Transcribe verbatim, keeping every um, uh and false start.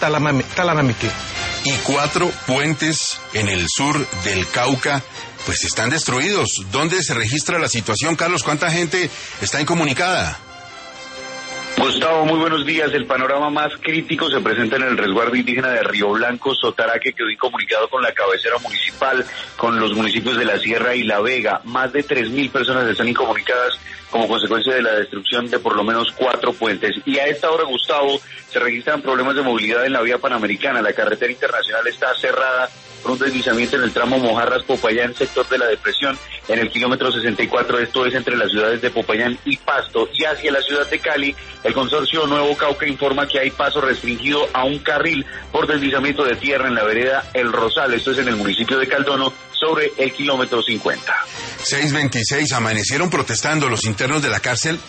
Talamamique. Y cuatro puentes en el sur del Cauca, pues están destruidos. ¿Dónde se registra la situación, Carlos? ¿Cuánta gente está incomunicada? Gustavo, muy buenos días. El panorama más crítico se presenta en el resguardo indígena de Río Blanco, Sotará, que quedó incomunicado con la cabecera municipal, con los municipios de La Sierra y La Vega. Más de tres mil personas están incomunicadas como consecuencia de la destrucción de por lo menos cuatro puentes. Y a esta hora, Gustavo, se registran problemas de movilidad en la vía panamericana. La carretera internacional está cerrada por un deslizamiento en el tramo Mojarras-Popayán, sector de la depresión, en el kilómetro sesenta y cuatro, esto es entre las ciudades de Popayán y Pasto. Y hacia la ciudad de Cali, el consorcio Nuevo Cauca informa que hay paso restringido a un carril por deslizamiento de tierra en la vereda El Rosal, esto es en el municipio de Caldono, sobre el kilómetro cincuenta. seis veintiséis, amanecieron protestando los internos de la cárcel